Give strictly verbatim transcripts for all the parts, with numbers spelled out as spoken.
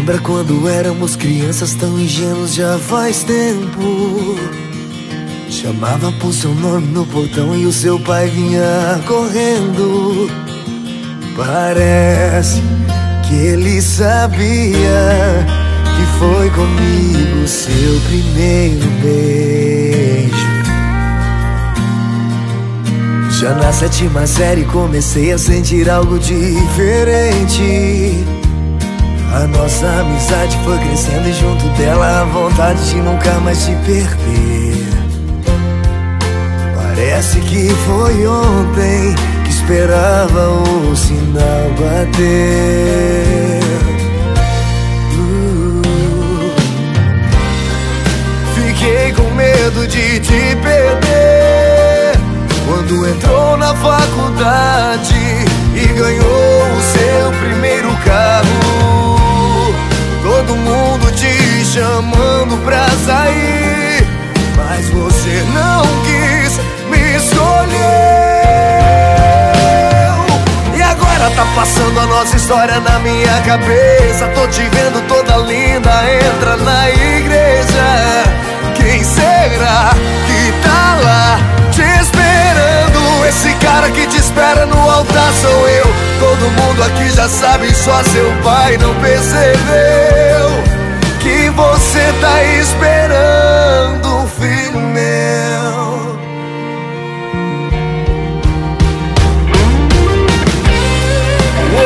Lembra quando éramos crianças tão ingênuos, já faz tempo. Chamava por seu nome no portão e o seu pai vinha correndo. Parece que ele sabia que foi comigo seu primeiro beijo. Já na sétima série comecei a sentir algo diferente. A nossa amizade foi crescendo e junto dela a vontade de nunca mais te perder. Parece que foi ontem que esperava o sinal bater. uh. Fiquei com medo de te perder quando entrou na faculdade e ganhou o seu primeiro carro. Todo mundo te chamando pra sair, mas você não quis, me escolheu. E agora tá passando a nossa história na minha cabeça. Tô te vendo toda linda, entra na igreja. Quem será que tá lá te esperando? Esse cara que te espera no altar sou eu. Todo mundo aqui já sabe, só seu pai não percebeu que você tá esperando, filho meu. Oh,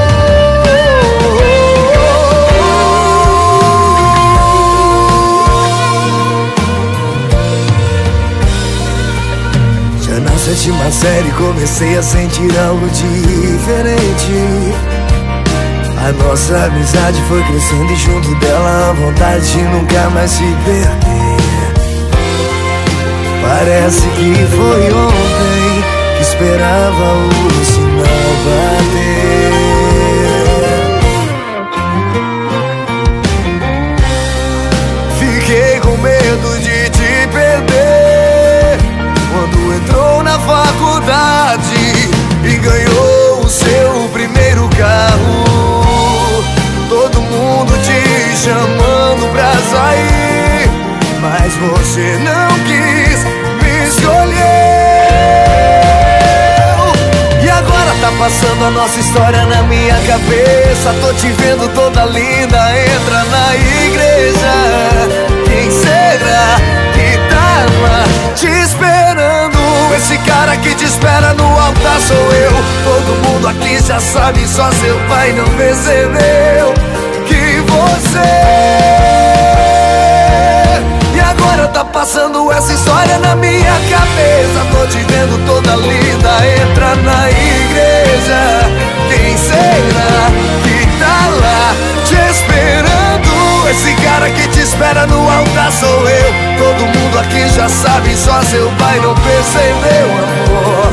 já na sétima série comecei a sentir algo diferente. A nossa amizade foi crescendo e junto dela a vontade de nunca mais se perder. Parece que foi ontem que esperava o sinal bater. Fiquei com medo de te perder quando entrou na faculdade e ganhou o seu primeiro carro. Todo mundo te chamando pra sair, mas você não quis, me escolheu. E agora tá passando a nossa história na minha cabeça. Tô te vendo toda linda, entra na igreja. Quem será que tá lá te esperando? Esse cara que te espera no altar sou eu. Todo mundo aqui já sabe, só seu pai não percebeu que você. E agora tá passando essa história na minha cabeça. Tô te vendo toda linda, entra na igreja. Quem será que tá lá te esperando? Esse cara que te espera no altar sou eu. Todo mundo aqui já sabe, só seu pai não percebeu, amor.